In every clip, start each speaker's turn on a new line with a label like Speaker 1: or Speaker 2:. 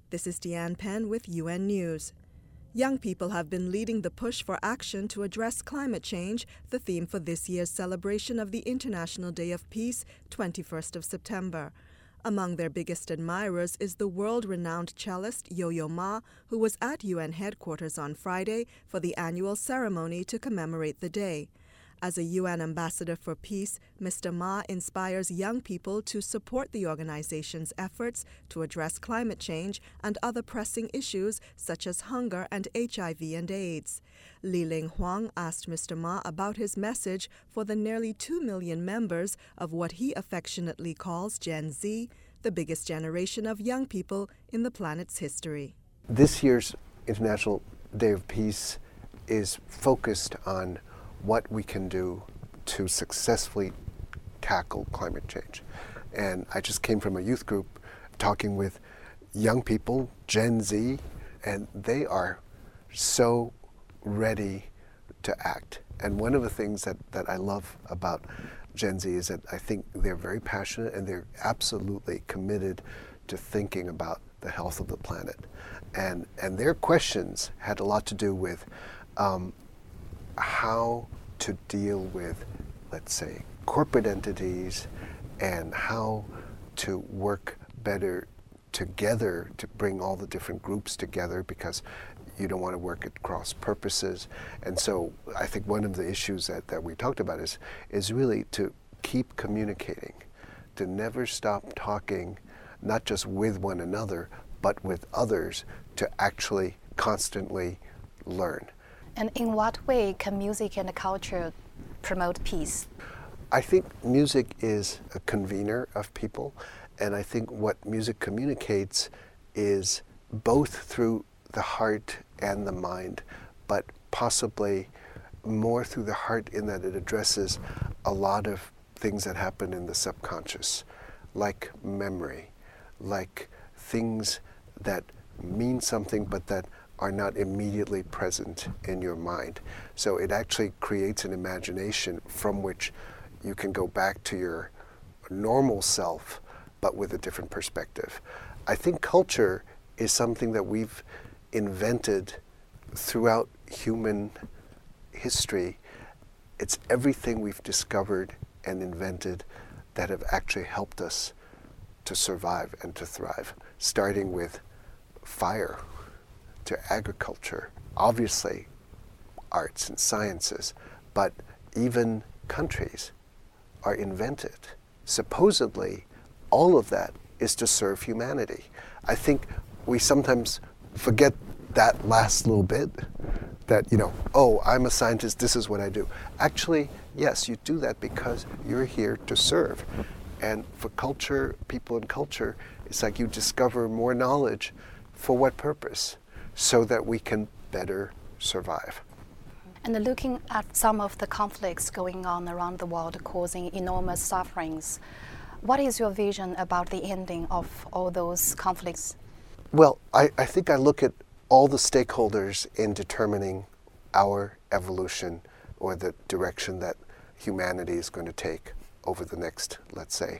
Speaker 1: This is Deanne Penn with UN News. Young people have been leading the push for action to address climate change, the theme for this year's celebration of the International Day of Peace, 21st of September. Among their biggest admirers is the world-renowned cellist Yo-Yo Ma, who was at UN headquarters on Friday for the annual ceremony to commemorate the day. As a UN ambassador for peace, Mr. Ma inspires young people to support the organization's efforts to address climate change and other pressing issues such as hunger and HIV and AIDS. Li Ling Huang asked Mr. Ma about his message for the nearly 2 million members of what he affectionately calls Gen Z, the biggest generation of young people in the planet's history.
Speaker 2: This year's International Day of Peace is focused on what we can do to successfully tackle climate change. And I just came from a youth group talking with young people, Gen Z, and they are so ready to act. And one of the things that I love about Gen Z is that I think they're very passionate and they're absolutely committed to thinking about the health of the planet. And their questions had a lot to do with how to deal with, let's say, corporate entities and how to work better together to bring all the different groups together, because you don't want to work at cross purposes. And so I think one of the issues that we talked about is really to keep communicating, to never stop talking, not just with one another, but with others, to actually constantly learn.
Speaker 3: And in what way can music and culture promote peace?
Speaker 2: I think music is a convener of people, and I think what music communicates is both through the heart and the mind, but possibly more through the heart in that it addresses a lot of things that happen in the subconscious, like memory, like things that mean something but that are not immediately present in your mind. So it actually creates an imagination from which you can go back to your normal self, but with a different perspective. I think culture is something that we've invented throughout human history. It's everything we've discovered and invented that have actually helped us to survive and to thrive, starting with fire, to agriculture, obviously arts and sciences, but even countries are invented. Supposedly, all of that is to serve humanity. I think we sometimes forget that last little bit, that, oh, I'm a scientist, this is what I do. Actually, yes, you do that because you're here to serve. And for culture, people in culture, it's like you discover more knowledge. For what purpose? So that we can better survive.
Speaker 3: And looking at some of the conflicts going on around the world causing enormous sufferings, what is your vision about the ending of all those conflicts?
Speaker 2: Well, I think I look at all the stakeholders in determining our evolution or the direction that humanity is going to take over the next, let's say,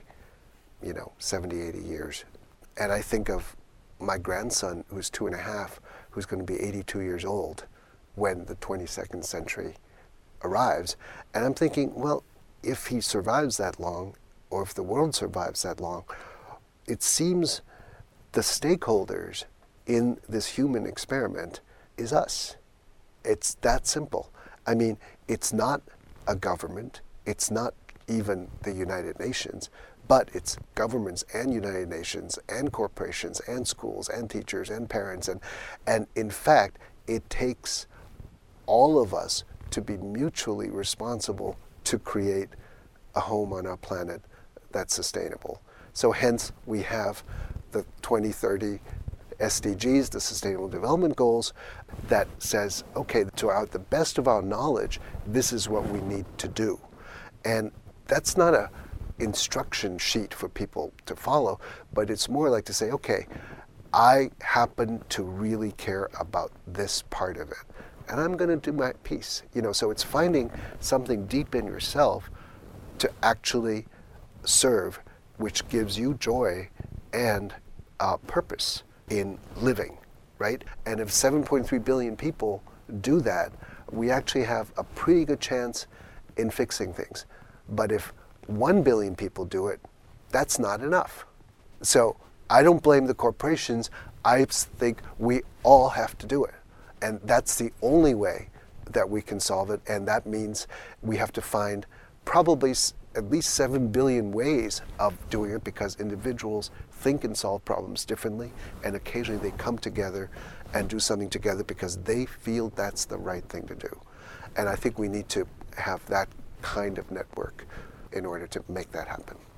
Speaker 2: 70, 80 years. And I think of my grandson, who's 2.5, who's going to be 82 years old when the 22nd century arrives. And I'm thinking, well, if he survives that long, or if the world survives that long, it seems the stakeholders in this human experiment is us. It's that simple. I mean, it's not a government, it's not even the United Nations, but it's governments and United Nations and corporations and schools and teachers and parents. And in fact, it takes all of us to be mutually responsible to create a home on our planet that's sustainable. So hence we have the 2030 SDGs, the Sustainable Development Goals, that says, okay, to the best of our knowledge, this is what we need to do. And that's not a instruction sheet for people to follow, but it's more like to say, okay, I happen to really care about this part of it, and I'm going to do my piece. So it's finding something deep in yourself to actually serve, which gives you joy and purpose. in living, right? And if 7.3 billion people do that, we actually have a pretty good chance in fixing things. But if 1 billion people do it, that's not enough. So I don't blame the corporations. I think we all have to do it. And that's the only way that we can solve it. And that means we have to find probably at least 7 billion ways of doing it, because individuals think and solve problems differently, and occasionally they come together and do something together because they feel that's the right thing to do. And I think we need to have that kind of network in order to make that happen.